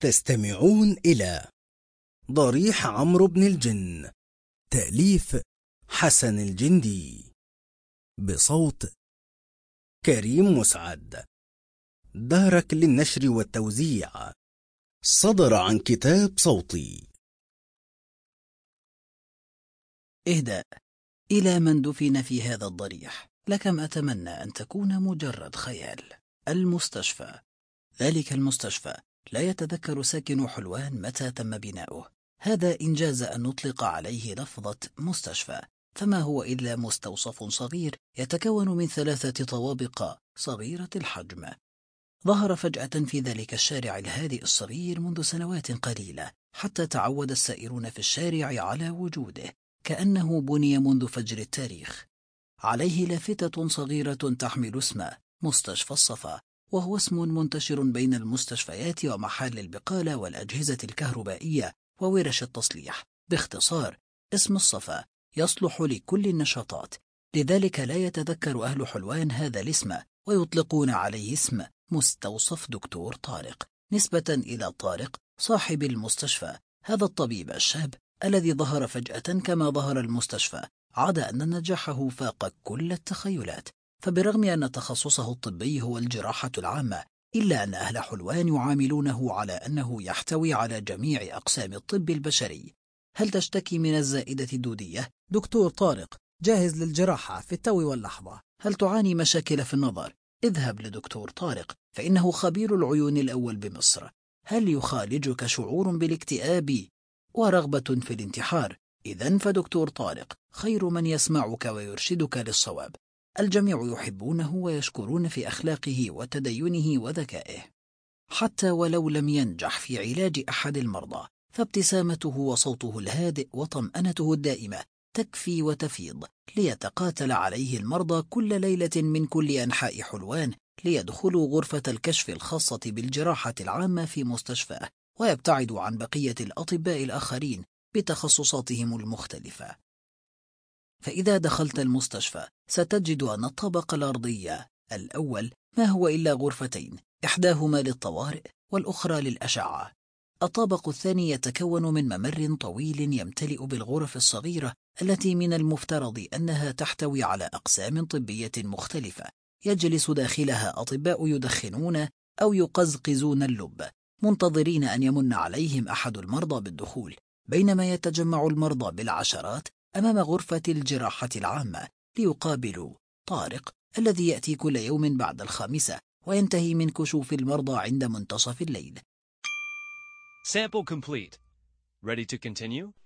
تستمعون إلى ضريح عمرو بن الجن، تأليف حسن الجندي، بصوت كريم مسعد، دارك للنشر والتوزيع، صدر عن كتاب صوتي. إهداء إلى من دفن في هذا الضريح، لكم أتمنى أن تكون مجرد خيال. المستشفى. ذلك المستشفى لا يتذكر ساكن حلوان متى تم بناؤه. هذا إن جاز أن نطلق عليه لفظة مستشفى، فما هو إلا مستوصف صغير يتكون من 3 طوابق صغيرة الحجم. ظهر فجأة في ذلك الشارع الهادئ الصغير منذ سنوات قليلة، حتى تعود السائرون في الشارع على وجوده، كأنه بني منذ فجر التاريخ. عليه لافتة صغيرة تحمل اسم مستشفى الصفا، وهو اسم منتشر بين المستشفيات ومحال البقالة والأجهزة الكهربائية وورش التصليح. باختصار، اسم الصفا يصلح لكل النشاطات، لذلك لا يتذكر أهل حلوان هذا الاسم، ويطلقون عليه اسم مستوصف دكتور طارق، نسبة إلى طارق صاحب المستشفى، هذا الطبيب الشاب الذي ظهر فجأة كما ظهر المستشفى، عدا أن نجاحه فاق كل التخيلات. فبرغم أن تخصصه الطبي هو الجراحة العامة، إلا أن أهل حلوان يعاملونه على أنه يحتوي على جميع أقسام الطب البشري. هل تشتكي من الزائدة الدودية؟ دكتور طارق جاهز للجراحة في التو واللحظة. هل تعاني مشاكل في النظر؟ اذهب لدكتور طارق، فإنه خبير العيون الأول بمصر. هل يخالجك شعور بالاكتئاب ورغبة في الانتحار؟ إذن فدكتور طارق خير من يسمعك ويرشدك للصواب. الجميع يحبونه ويشكرون في أخلاقه وتدينه وذكائه، حتى ولو لم ينجح في علاج أحد المرضى، فابتسامته وصوته الهادئ وطمأنته الدائمة تكفي وتفيض ليتقاتل عليه المرضى كل ليلة من كل أنحاء حلوان ليدخلوا غرفة الكشف الخاصة بالجراحة العامة في مستشفاه، ويبتعدوا عن بقية الأطباء الآخرين بتخصصاتهم المختلفة. فإذا دخلت المستشفى ستجد أن الطابق الأرضي الأول ما هو إلا غرفتين، إحداهما للطوارئ والأخرى للأشعة. الطابق الثاني يتكون من ممر طويل يمتلئ بالغرف الصغيرة التي من المفترض أنها تحتوي على أقسام طبية مختلفة، يجلس داخلها أطباء يدخنون أو يقزقزون اللب، منتظرين أن يمن عليهم أحد المرضى بالدخول، بينما يتجمع المرضى بالعشرات أمام غرفة الجراحة العامة ليقابلوا طارق الذي يأتي كل يوم بعد 5 وينتهي من كشوف المرضى عند منتصف الليل. Sample complete. Ready to continue?